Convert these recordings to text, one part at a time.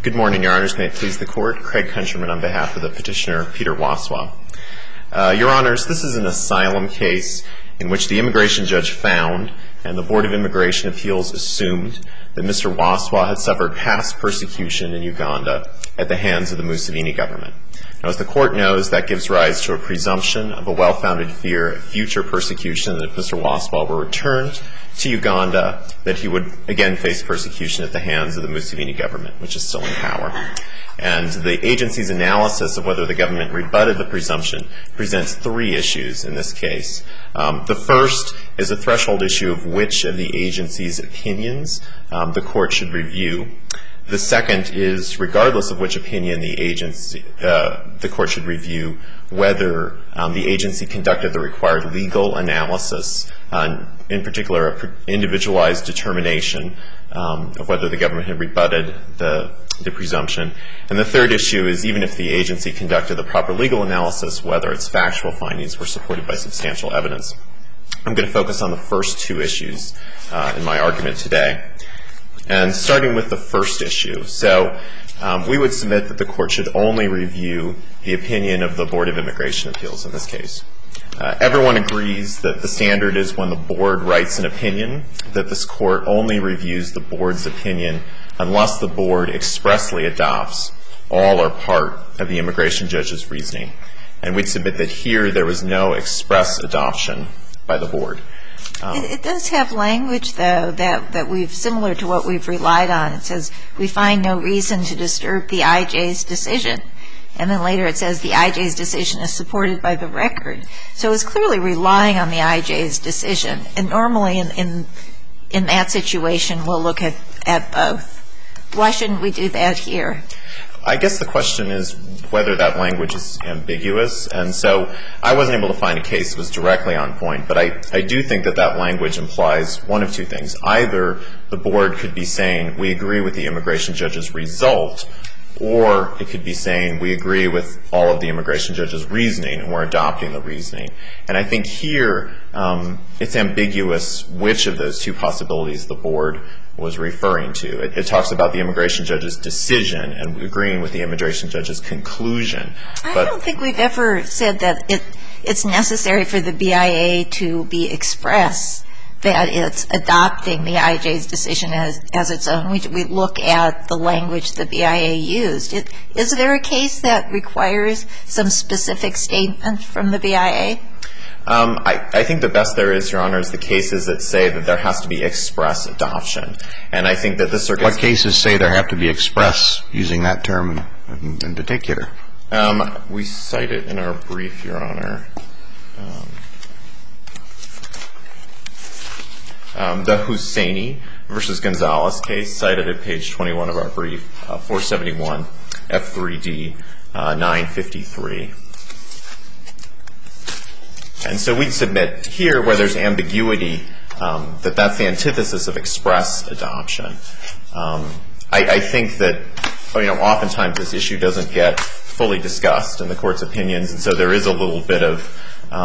Good morning, Your Honors. May it please the Court. Craig Countryman on behalf of the petitioner, Peter Waswa. Your Honors, this is an asylum case in which the immigration judge found and the Board of Immigration Appeals assumed that Mr. Waswa had suffered past persecution in Uganda at the hands of the Museveni government. Now, as the Court knows, that gives rise to a presumption of a well-founded fear of future persecution that if Mr. Waswa were returned to Uganda, that he would again face persecution at the hands of the Museveni government, which is still in power. And the agency's analysis of whether the government rebutted the presumption presents three issues in this case. The first is a threshold issue of which of the agency's opinions the Court should review. The second is, regardless of which opinion the Court should review, whether the agency conducted the required legal analysis, in particular, an individualized determination of whether the government had rebutted the presumption. And the third issue is, even if the agency conducted the proper legal analysis, whether its factual findings were supported by substantial evidence. I'm going to focus on the first two issues in my argument today. And starting with the first issue, so we would submit that the Court should only review the opinion of the Board of Immigration Appeals in this case. Everyone agrees that the standard is when the Board writes an opinion, that this Court only reviews the Board's opinion unless the Board expressly adopts all or part of the immigration judge's reasoning. And we'd submit that here there was no express adoption by the Board. It does have language, though, that we've, similar to what we've relied on. It says, we find no reason to disturb the IJ's decision. And then later it says the IJ's decision is supported by the record. So it's clearly relying on the IJ's decision. And normally in that situation we'll look at both. Why shouldn't we do that here? I guess the question is whether that language is ambiguous. And so I wasn't able to find a case that was directly on point. But I do think that that language implies one of two things. Either the Board could be saying, we agree with the immigration judge's result, or it could be saying, we agree with all of the immigration judge's reasoning, and we're adopting the reasoning. And I think here it's ambiguous which of those two possibilities the Board was referring to. It talks about the immigration judge's decision and agreeing with the immigration judge's conclusion. I don't think we've ever said that it's necessary for the BIA to be express that it's adopting the IJ's decision as its own. We look at the language the BIA used. Is there a case that requires some specific statement from the BIA? I think the best there is, Your Honor, is the cases that say that there has to be express adoption. And I think that the circuit... What cases say there have to be express, using that term in particular? We cite it in our brief, Your Honor. The Hussaini v. Gonzalez case, cited at page 21 of our brief, 471 F3D 953. And so we'd submit here where there's ambiguity that that's the antithesis of express adoption. I think that oftentimes this issue doesn't get fully discussed in the Court's opinions, and so there is a little bit of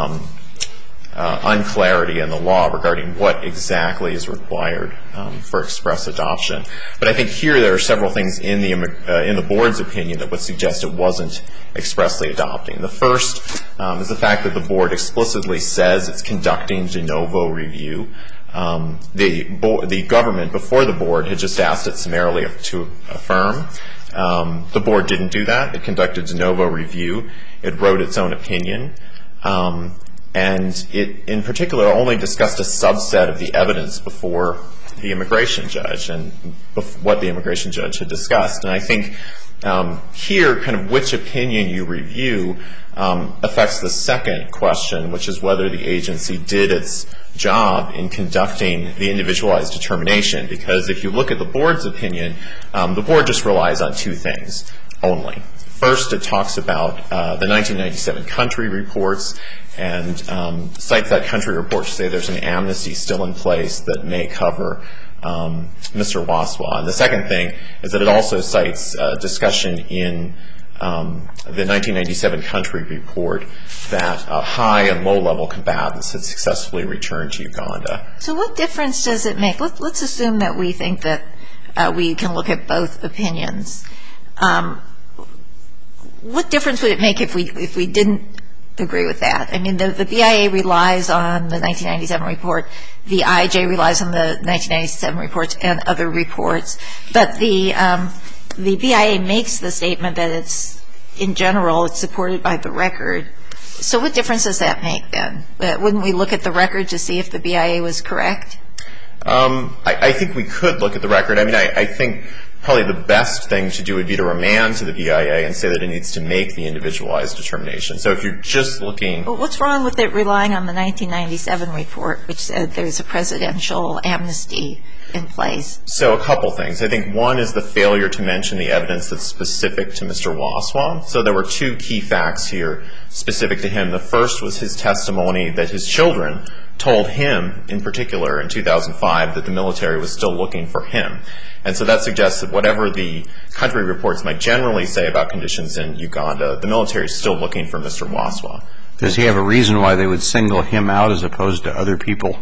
unclarity in the law regarding what exactly is required for express adoption. But I think here there are several things in the Board's opinion that would suggest it wasn't expressly adopting. The first is the fact that the Board explicitly says it's conducting de novo review. The government before the Board had just asked it summarily to affirm. The Board didn't do that. It conducted de novo review. It wrote its own opinion. And it, in particular, only discussed a subset of the evidence before the immigration judge and what the immigration judge had discussed. And I think here, kind of which opinion you review affects the second question, which is whether the agency did its job in conducting the individualized determination. Because if you look at the Board's opinion, the Board just relies on two things only. First, it talks about the 1997 country reports and cites that country report to say there's an amnesty still in place that may cover Mr. Waswa. And the second thing is that it also cites discussion in the 1997 country report that high and low-level combatants had successfully returned to Uganda. So what difference does it make? Let's assume that we think that we can look at both opinions. What difference would it make if we didn't agree with that? I mean, the BIA relies on the 1997 report. The IJ relies on the 1997 reports and other reports. But the BIA makes the statement that it's, in general, it's supported by the record. So what difference does that make then? Wouldn't we look at the record to see if the BIA was correct? I think we could look at the record. I mean, I think probably the best thing to do would be to remand to the BIA and say that it needs to make the individualized determination. So if you're just looking... Well, what's wrong with it relying on the 1997 report, which said there's a presidential amnesty in place? So a couple things. I think one is the failure to mention the evidence that's specific to Mr. Waswa. So there were two key facts here specific to him. The first was his testimony that his children told him, in particular, in 2005, that the military was still looking for him. And so that suggests that whatever the country reports might generally say about conditions in Uganda, the military is still looking for Mr. Waswa. Does he have a reason why they would single him out as opposed to other people?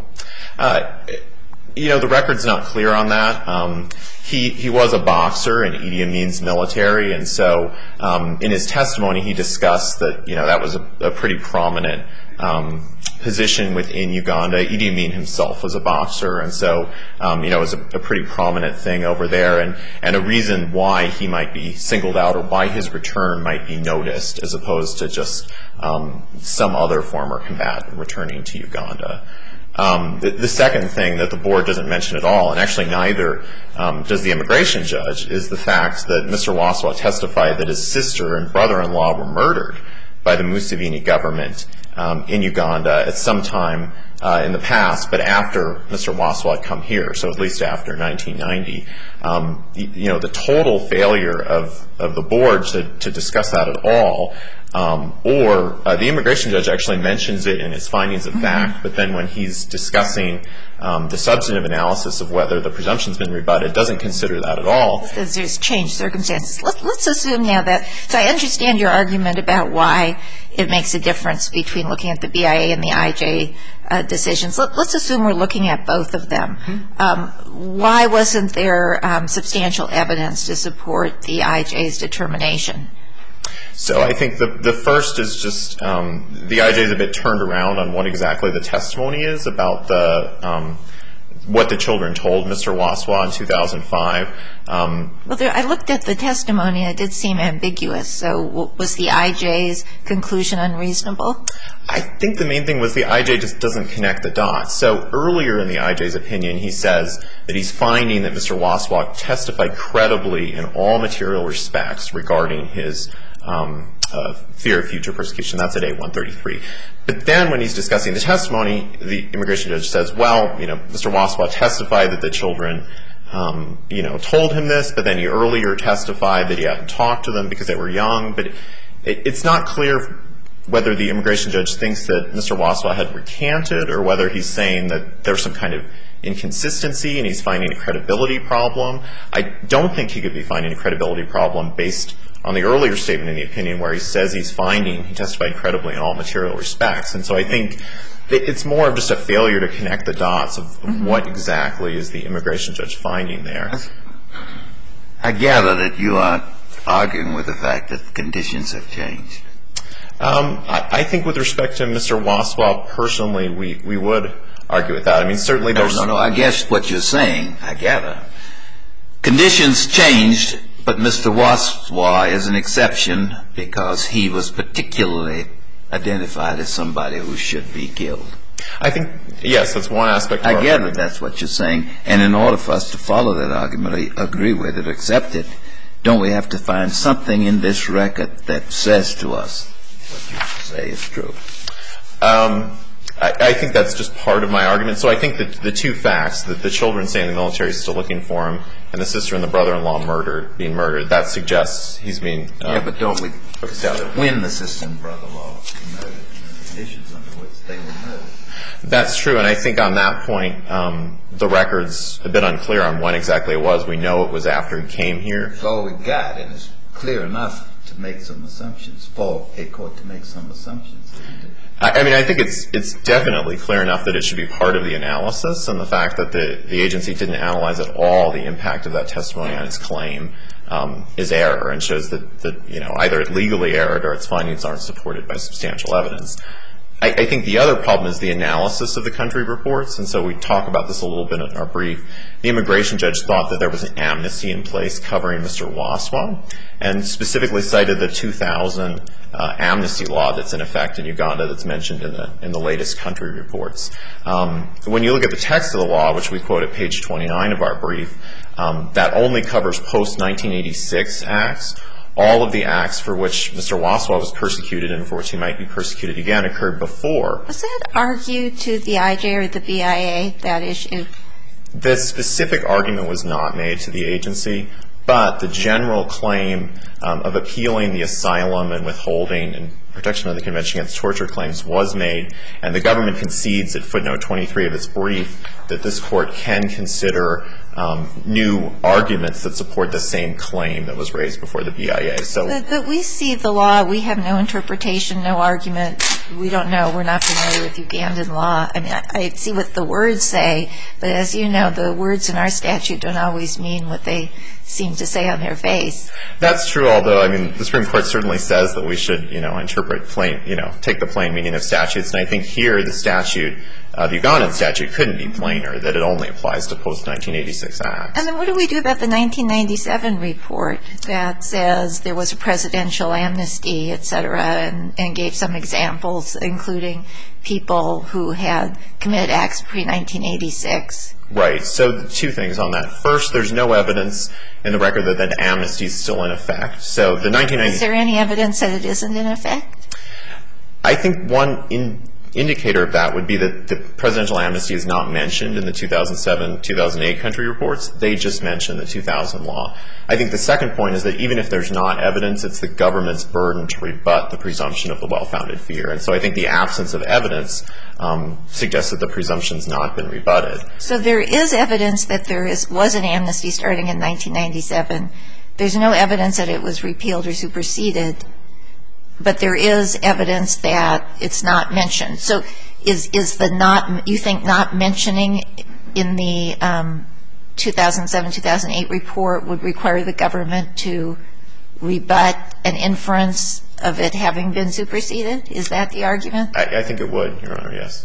You know, the record's not clear on that. He was a boxer in Idi Amin's military, and so in his testimony he discussed that, you know, that was a pretty prominent position within Uganda. Idi Amin himself was a boxer, and so, you know, it was a pretty prominent thing over there, and a reason why he might be singled out or why his return might be noticed as opposed to just some other former combatant returning to Uganda. The second thing that the board doesn't mention at all, and actually neither does the immigration judge, is the fact that Mr. Waswa testified that his sister and brother-in-law were murdered by the Museveni government in Uganda at some time in the past, but after Mr. Waswa had come here, so at least after 1990. You know, the total failure of the board to discuss that at all, or the immigration judge actually mentions it in his findings of fact, but then when he's discussing the substantive analysis of whether the presumption's been rebutted, doesn't consider that at all. Because there's changed circumstances. Let's assume now that, so I understand your argument about why it makes a difference between looking at the BIA and the IJ decisions. Let's assume we're looking at both of them. Why wasn't there substantial evidence to support the IJ's determination? So I think the first is just the IJ is a bit turned around on what exactly the testimony is about what the children told Mr. Waswa in 2005. Well, I looked at the testimony and it did seem ambiguous. So was the IJ's conclusion unreasonable? I think the main thing was the IJ just doesn't connect the dots. So earlier in the IJ's opinion, he says that he's finding that Mr. Waswa testified credibly in all material respects regarding his fear of future persecution. That's at A133. But then when he's discussing the testimony, the immigration judge says, well, you know, Mr. Waswa testified that the children, you know, told him this, but then he earlier testified that he hadn't talked to them because they were young. But it's not clear whether the immigration judge thinks that Mr. Waswa had recanted or whether he's saying that there's some kind of inconsistency and he's finding a credibility problem. I don't think he could be finding a credibility problem based on the earlier statement in the opinion where he says he testified credibly in all material respects. And so I think it's more of just a failure to connect the dots of what exactly is the immigration judge finding there. I gather that you are arguing with the fact that conditions have changed. I think with respect to Mr. Waswa personally, we would argue with that. I mean, certainly there's... No, I guess what you're saying, I gather, conditions changed, but Mr. Waswa is an exception because he was particularly identified as somebody who should be killed. I think, yes, that's one aspect of I gather that's what you're saying. And in order for us to follow that argument, agree with it, accept it, don't we have to find something in this record that says to us what you say is true? I think that's just part of my argument. So I think that the two facts, that the children saying the military is still looking for him and the sister and the brother-in-law being murdered, that suggests he's being... Yeah, but don't we when the sister and brother-in-law were murdered, the conditions under which they were murdered? That's true, and I think on that point, the record's a bit unclear on when exactly it was. We know it was after he came here. It's all we've got, and it's clear enough to make some assumptions, for a court to make some assumptions, isn't it? I mean, I think it's definitely clear enough that it should be part of the analysis, and the fact that the agency didn't analyze at all the impact of that testimony on his claim is error and shows that either it legally erred or its findings aren't supported by substantial evidence. I think the other problem is the analysis of the country reports, and so we talk about this a little bit in our brief. The immigration judge thought that there was an amnesty in place covering Mr. Waswa, and specifically cited the 2000 amnesty law that's in effect in Uganda that's mentioned in the latest country reports. When you look at the text of the law, which we quote at page 29 of our brief, that only covers post-1986 acts. All of the acts for which Mr. Waswa was persecuted and for which he might be persecuted again occurred before. Was that argued to the IJ or the BIA, that issue? The specific argument was not made to the agency, but the general claim of appealing the asylum and withholding and protection of the Convention Against Torture claims was made, and the government concedes at footnote 23 of its brief that this court can consider new arguments that support the same claim that was raised before the BIA. But we see the law. We have no interpretation, no argument. We don't know. We're not familiar with Ugandan law. I mean, I see what the words say, but as you know, the words in our statute don't always mean what they seem to say on their face. That's true, although, I mean, the Supreme Court certainly says that we should, interpret plain, take the plain meaning of statutes. And I think here the statute, the Ugandan statute, couldn't be plainer, that it only applies to post-1986 acts. And then what do we do about the 1997 report that says there was a presidential amnesty, et cetera, and gave some examples, including people who had committed acts pre-1986? Right. So two things on that. First, there's no evidence in the record that that amnesty is still in effect. So the 1990s. Is there any evidence that it isn't in effect? I think one indicator of that would be that the presidential amnesty is not mentioned in the 2007-2008 country reports. They just mention the 2000 law. I think the second point is that even if there's not evidence, it's the government's burden to rebut the presumption of the well-founded fear. And so I think the absence of evidence suggests that the presumption's not been rebutted. So there is evidence that there was an amnesty starting in 1997. There's no evidence that it was repealed or superseded, but there is evidence that it's not mentioned. So is the not, you think not mentioning in the 2007-2008 report would require the government to rebut an inference of it having been superseded? Is that the argument? I think it would, Your Honor, yes.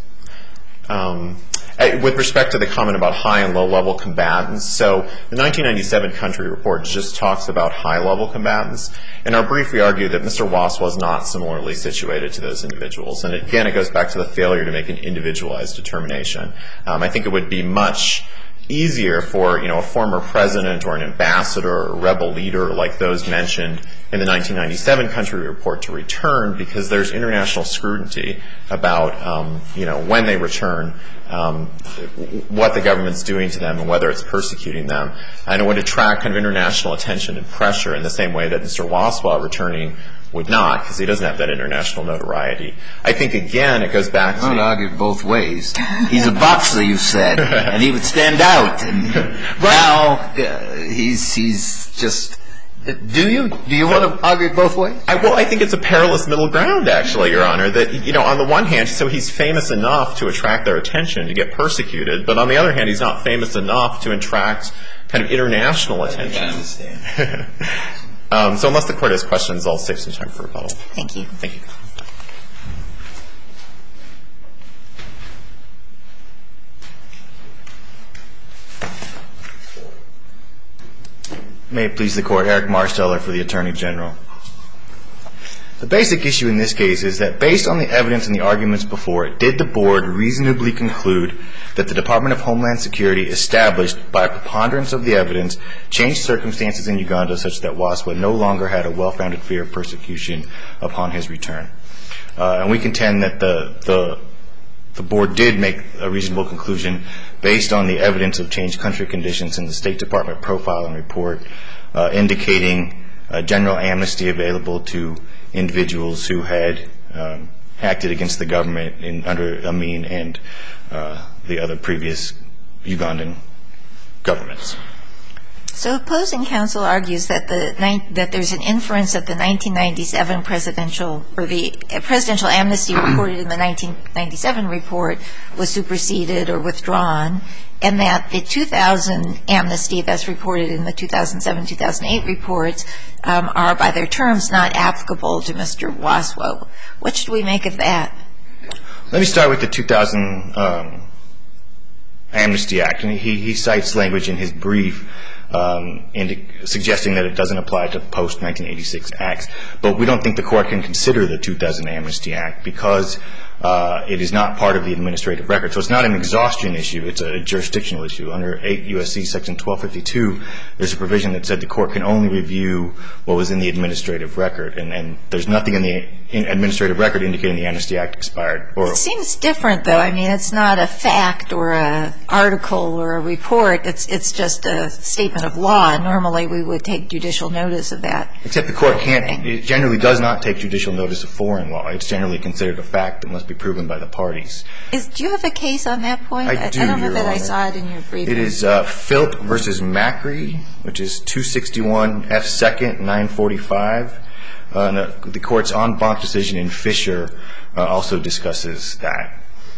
With respect to the comment about high and low-level combatants, so the 1997 country report just talks about high-level combatants. In our brief, we argue that Mr. Wass was not similarly situated to those individuals. And again, it goes back to the failure to make an individualized determination. I think it would be much easier for, a former president or an ambassador or a rebel leader like those mentioned in the 1997 country report to return, because there's international scrutiny about, when they return, what the government's doing to them and whether it's persecuting them. And it would attract kind of international attention and pressure in the same way that Mr. Wass, while returning, would not, because he doesn't have that international notoriety. I think, again, it goes back to... I would argue both ways. He's a boxer, you said, and he would stand out. And now he's just... Do you want to argue both ways? Well, I think it's a perilous middle ground, actually, Your Honor, that, on the one hand, so he's famous enough to attract their attention, to get persecuted, but on the other hand, he's not famous enough to attract kind of international attention. I understand. So unless the Court has questions, I'll save some time for rebuttal. Thank you. Thank you. May it please the Court, Eric Marsteller for the Attorney General. The basic issue in this case is that based on the evidence and the arguments before it, did the Board reasonably conclude that the Department of Homeland Security established, by a preponderance of the evidence, changed circumstances in Uganda such that Waswa no longer had a well-founded fear of persecution upon his return? And we contend that the Board did make a reasonable conclusion based on the evidence of changed country conditions in the State Department profile and report, indicating general amnesty available to individuals who had acted against the government under Amin and the other previous Ugandan governments. So opposing counsel argues that there's an inference that the 1997 presidential amnesty reported in the 1997 report was superseded or withdrawn, and that the 2000 amnesty that's reported in the 2007-2008 reports are, by their terms, not applicable to Mr. Waswa. What should we make of that? Let me start with the 2000 Amnesty Act. And he cites language in his brief suggesting that it doesn't apply to post-1986 acts. But we don't think the Court can consider the 2000 Amnesty Act because it is not part of the administrative record. So it's not an exhaustion issue. It's a jurisdictional issue. Under 8 U.S.C. Section 1252, there's a provision that said the Court can only review what was in the administrative record. And there's nothing in the administrative record indicating the Amnesty Act expired. It seems different, though. I mean, it's not a fact or an article or a report. It's just a statement of law. Normally, we would take judicial notice of that. Except the Court can't. It generally does not take judicial notice of foreign law. It's generally considered a fact that must be proven by the parties. Do you have a case on that point? I do, Your Honor. I don't know that I saw it in your brief. It is Philp v. Macri, which is 261 F. 2nd, 945. The Court's en banc decision in Fisher also discusses that.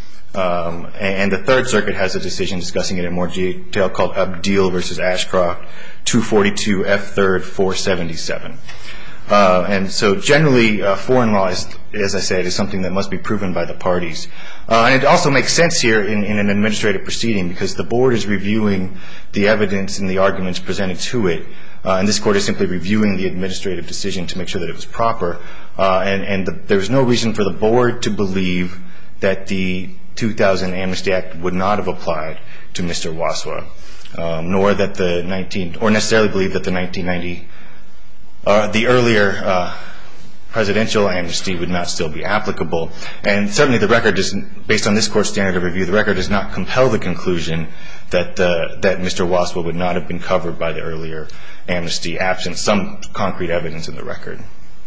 And the Third Circuit has a decision discussing it in more detail called Abdeel v. Ashcroft, 242 F. 3rd, 477. And so generally, foreign law, as I said, is something that must be proven by the parties. And it also makes sense here in an administrative proceeding because the Board is reviewing the evidence and the arguments presented to it. And this Court is simply reviewing the administrative decision to make sure that it was proper. And there's no reason for the Board to believe that the 2000 Amnesty Act would not have applied to Mr. Waswa, nor that or necessarily believe that the earlier presidential amnesty would not still be applicable. And certainly the record doesn't, based on this Court's standard of review, the record does not compel the conclusion that Mr. Waswa would not have been covered by the earlier amnesty, absent some concrete evidence in the record.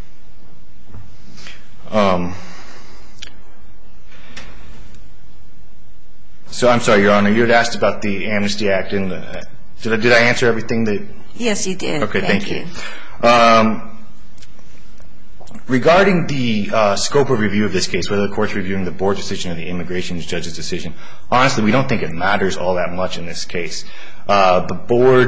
So I'm sorry, Your Honor, you had asked about the Amnesty Act. And did I answer everything that? Yes, you did. Okay, thank you. Regarding the scope of review of this case, whether the Court's reviewing the Board decision or the immigration judge's decision, honestly, we don't think it matters all that much in this case. The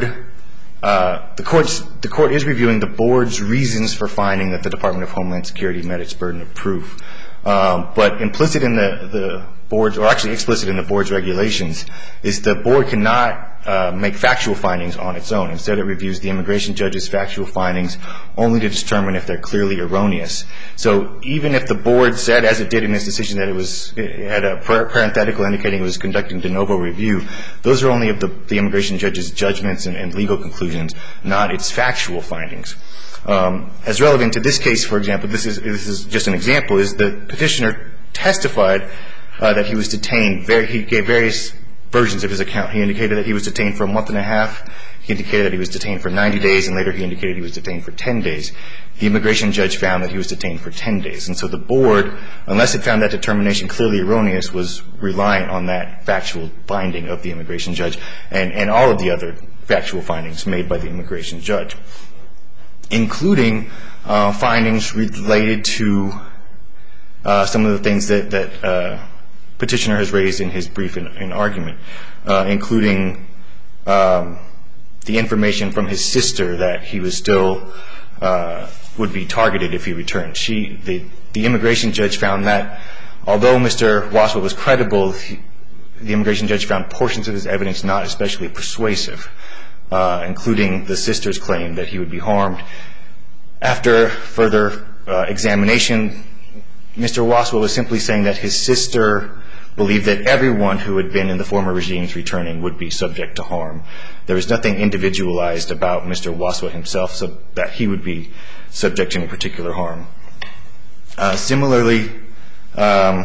Court is reviewing the Board's reasons for finding that the Department of Homeland Security met its burden of proof. But implicit in the Board's, or actually explicit in the Board's regulations, is the Board cannot make factual findings on its own. Instead, it reviews the immigration judge's factual findings only to determine if they're clearly erroneous. So even if the Board said, as it did in its decision, that it had a parenthetical indicating it was conducting de novo review, those are only of the immigration judge's judgments and legal conclusions, not its factual findings. As relevant to this case, for example, this is just an example, is the petitioner testified that he was detained. He gave various versions of his account. He indicated that he was detained for a month and a half. He indicated that he was detained for 90 days, and later he indicated he was detained for 10 days. The immigration judge found that he was detained for 10 days. And so the Board, unless it found that determination clearly erroneous, was reliant on that factual finding of the immigration judge and all of the other factual findings made by the immigration judge, including findings related to some of the things that petitioner has raised in his brief and argument, including the information from his sister that he was still would be targeted if he returned. The immigration judge found that although Mr. Waswa was credible, the immigration judge found portions of his evidence not especially persuasive, including the sister's claim that he would be harmed. After further examination, Mr. Waswa was simply saying that his sister believed that everyone who had been in the former regimes returning would be subject to harm. There was nothing individualized about Mr. Waswa himself so that he would be subject to any particular harm. Similarly, let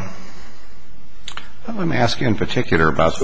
me ask you in particular about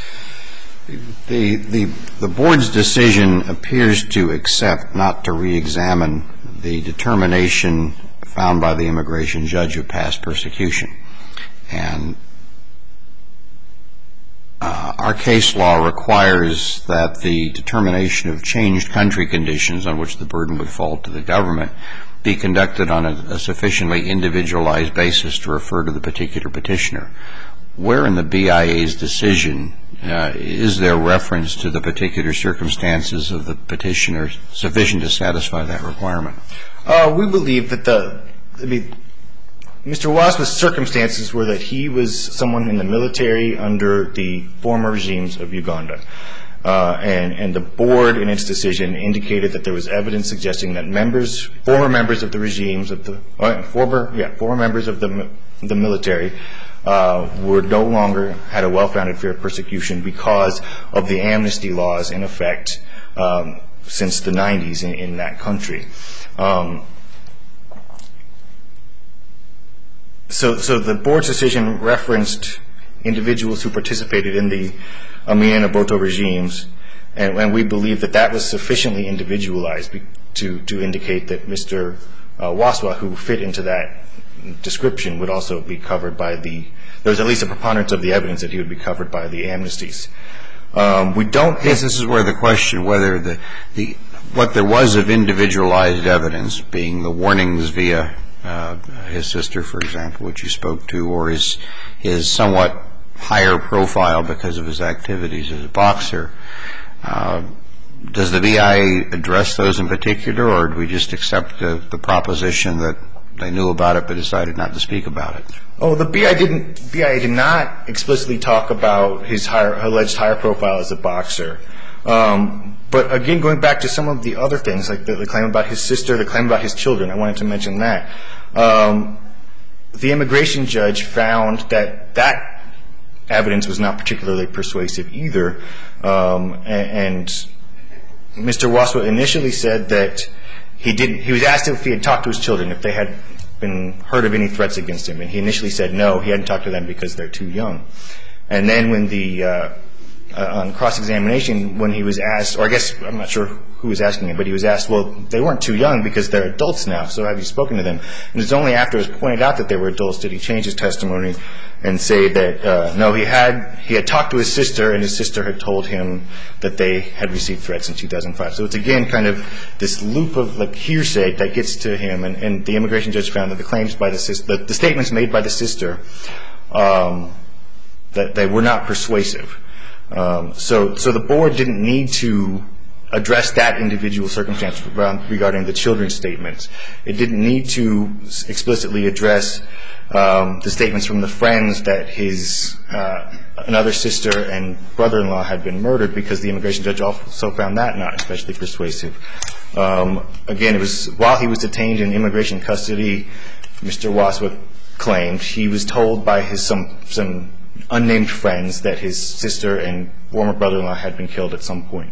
the Board's decision appears to accept, not to reexamine, the determination found by the immigration judge of past persecution. And the immigration judge found that although Mr. Waswa was credible, the immigration judge found portions of his evidence not especially persuasive, including the sister's claim that he would be harmed. There was nothing individualized about Mr. Waswa himself so that he would be subject to any particular harm. Similarly, let me ask you in particular about the Board's decision appears to accept, not to reexamine, the determination found by the immigration judge of past persecution. And our case law requires that the determination of changed country conditions on which the burden would fall to the government be conducted on a sufficiently individualized basis to refer to the particular petitioner. Where in the BIA's decision is there reference to the particular circumstances of the petitioner sufficient to satisfy that requirement? We believe that Mr. Waswa's circumstances were that he was someone in the military under the former regimes of Uganda. And the board in its decision indicated that there was evidence suggesting that former members of the regimes of the former members of the military were no longer had a well-founded fear of persecution because of the amnesty laws in effect since the 90s in that country. So the board's decision referenced individuals who participated in the Amin and Obote regimes, and we believe that that was sufficiently individualized to indicate that Mr. Waswa, who fit into that description, would also be covered by there was at least a preponderance of the evidence that he would be covered by the amnesties. We don't. Yes, this is where the question whether what there was of individualized evidence, being the warnings via his sister, for example, which you spoke to, or his somewhat higher profile because of his activities as a boxer. Does the BIA address those in particular, or do we just accept the proposition that they knew about it but decided not to speak about it? Oh, the BIA did not explicitly talk about his alleged higher profile as a boxer. But again, going back to some of the other things, like the claim about his sister, the claim about his children, I wanted to mention that. The immigration judge found that evidence was not particularly persuasive either. And Mr. Waswa initially said that he was asked if he had talked to his children, if they had been heard of any threats against him. And he initially said no, he hadn't talked to them because they're too young. And then when on cross-examination, when he was asked, or I guess I'm not sure who was asking him, but he was asked, well, they weren't too young because they're adults now, so have you spoken to them? And it's only after it was pointed out that they were adults did he change his testimony and say that, no, he had talked to his sister, and his sister had told him that they had received threats in 2005. So it's, again, kind of this loop of like hearsay that gets to him, and the immigration judge found that the claims by the statements made by the sister, that they were not persuasive. So the board didn't need to address that individual circumstance regarding the children's statements. It didn't need to explicitly address the statements from the friends that another sister and brother-in-law had been murdered, because the immigration judge also found that not especially persuasive. Again, it was while he was detained in immigration custody, Mr. Waswa claimed he was told by some unnamed friends that his sister and former brother-in-law had been killed at some point.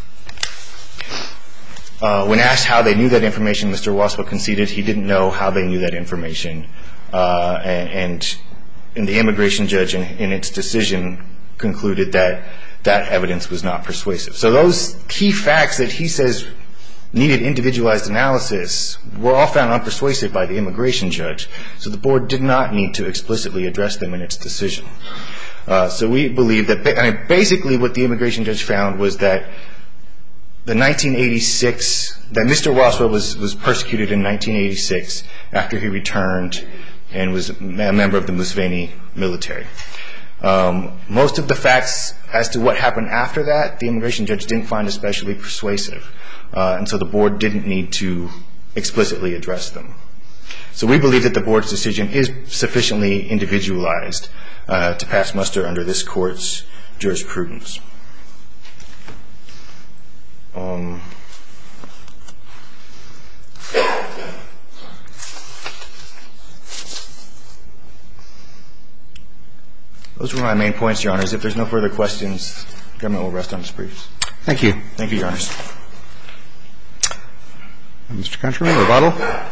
When asked how they knew that information, Mr. Waswa conceded he didn't know how they knew that information. And the immigration judge in its decision concluded that that evidence was not persuasive. So those key facts that he says needed individualized analysis were all found unpersuasive by the immigration judge. So the board did not need to explicitly address them in its decision. So we believe that basically what the immigration judge found was that that Mr. Waswa was persecuted in 1986 after he returned and was a member of the Museveni military. Most of the facts as to what happened after that, the immigration judge didn't find especially persuasive. And so the board didn't need to explicitly address them. So we believe that the board's decision is sufficiently individualized to pass muster under this court's jurisprudence. Those were my main points, Your Honors. If there's no further questions, the government will rest on its briefs. Thank you. Thank you, Your Honors. Mr. Countryman, rebuttal?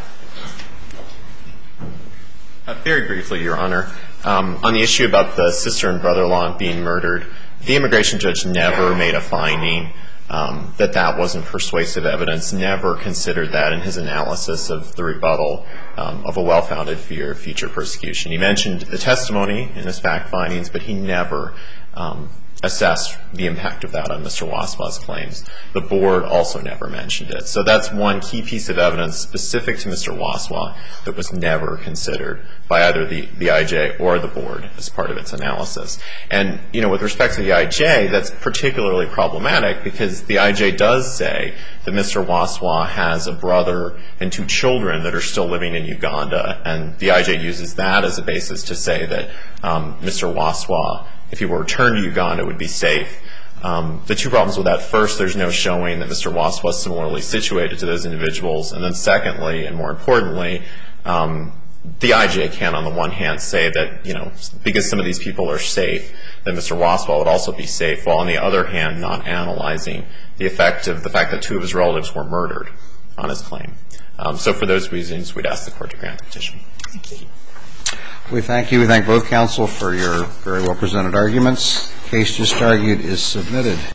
Very briefly, Your Honor. On the issue about the sister and brother-in-law being murdered, the immigration judge never made a finding that wasn't persuasive evidence, never considered that in his analysis of the rebuttal of a well-founded fear of future persecution. He mentioned the testimony in his fact findings, but he never assess the impact of that on Mr. Waswa's claims. The board also never mentioned it. So that's one key piece of evidence specific to Mr. Waswa that was never considered by either the IJ or the board as part of its analysis. And, you know, with respect to the IJ, that's particularly problematic because the IJ does say that Mr. Waswa has a brother and 2 children that are still living in Uganda, and the IJ uses that as a basis to say that Mr. Waswa, if he were returned to Uganda, would be safe. The 2 problems with that: first, there's no showing that Mr. Waswa is similarly situated to those individuals, and then secondly, and more importantly, the IJ can, on the one hand, say that, you know, because some of these people are safe, that Mr. Waswa would also be safe, while on the other hand, not analyzing the effect of the fact that 2 of his relatives were murdered on his claim. So for those reasons, we'd ask the Court to grant the petition. Thank you. We thank you. We thank both counsel for your very well presented arguments. The case just argued is submitted.